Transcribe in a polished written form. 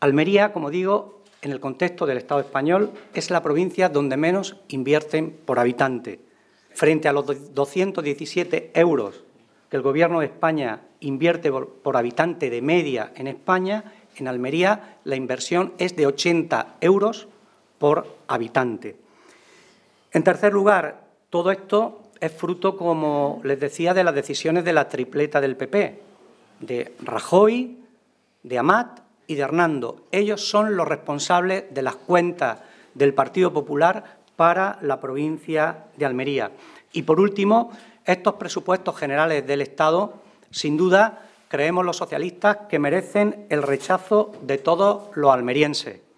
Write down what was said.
Almería, como digo, en el contexto del Estado español, es la provincia donde menos invierten por habitante. Frente a los 217 euros que el Gobierno de España invierte por habitante de media en España, en Almería la inversión es de 80 euros por habitante. En tercer lugar, todo esto es fruto, como les decía, de las decisiones de la tripleta del PP, de Rajoy, de Amat y de Hernando. Ellos son los responsables de las cuentas del Partido Popular para la provincia de Almería. Y, por último, estos presupuestos generales del Estado, sin duda, creemos los socialistas que merecen el rechazo de todos los almerienses.